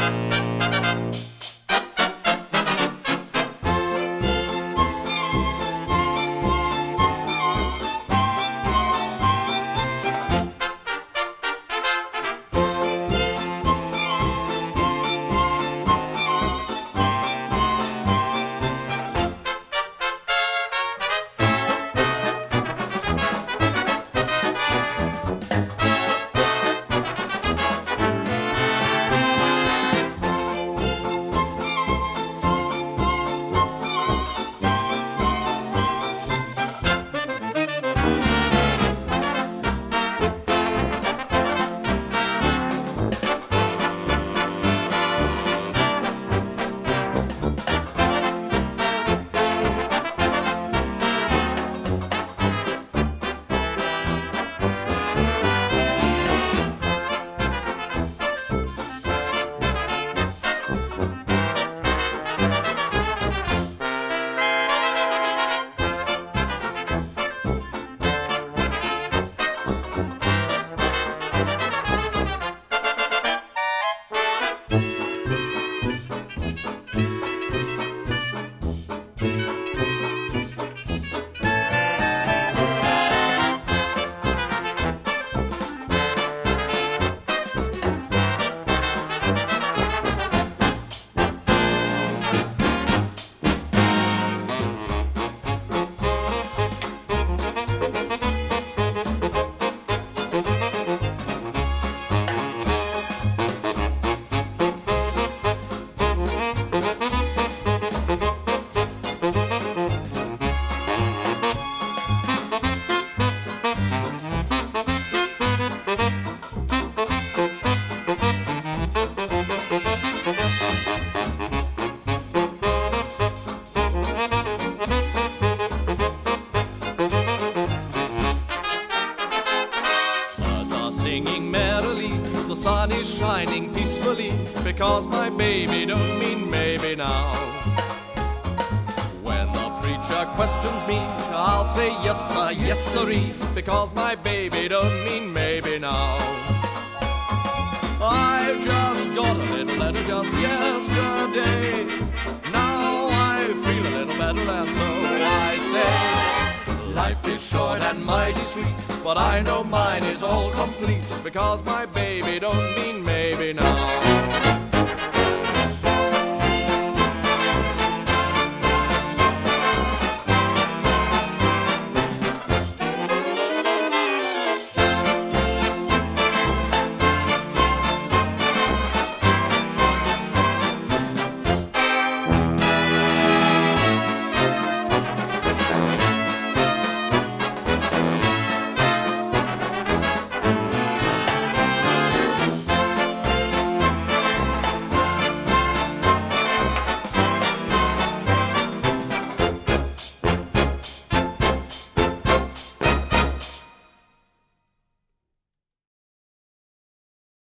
sun is shining peacefully, because my baby don't mean maybe now. When the preacher questions me, I'll say yes sir, yes sirree, because my baby don't mean maybe now. I just got a little letter just yesterday. Now I feel a little better, and so I say, life is short and mighty sweet, but I know mine is all complete, because my baby don't mean maybe